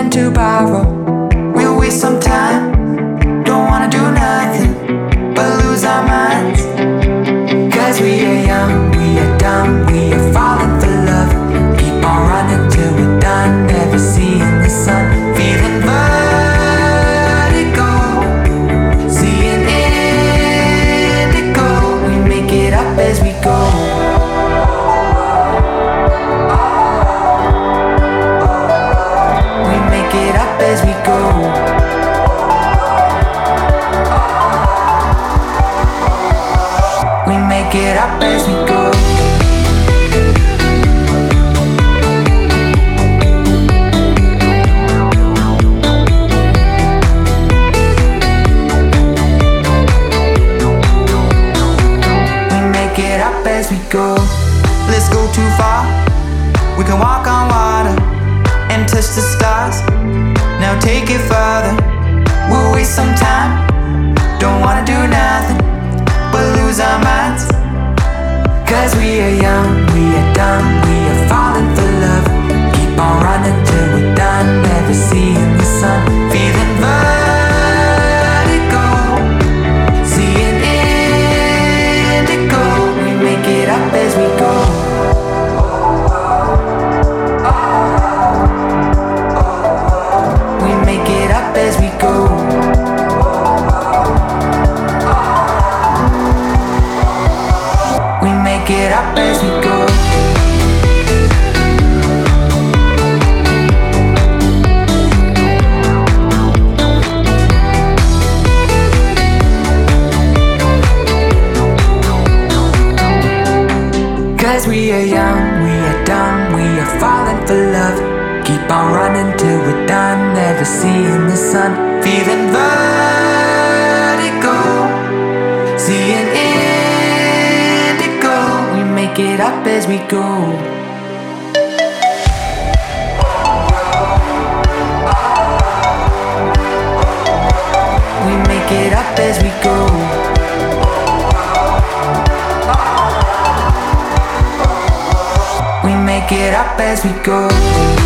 looking to borrow. We'll waste some time, don't wanna do nothing but lose our minds. Cause we are young, we are dumb, we are falling for love. Keep on running till we're done, never seeing the sun. Feeling vertigo, seeing indigo. We make it up as we go. We make it up as we go. We make it up as we go. We make it up as we go. Let's go too far. We can walk on water and touch the stars. Now take it further. We'll waste some time. Don't wanna do nothing but lose our minds. Cause we are young, we are dumb, we are falling for love. Keep on running till we're done, never seeing the sun. Feeling vertigo, seeing indigo. We make it up as we go. We make it up as we go. We make it up as we go. Cause we are young, we are dumb, we are falling for love. Keep on running till we're done, never seeing the sun. Feeling vertigo, seeing indigo. We make it up as we go. We make it up as we go. We make it up as we go.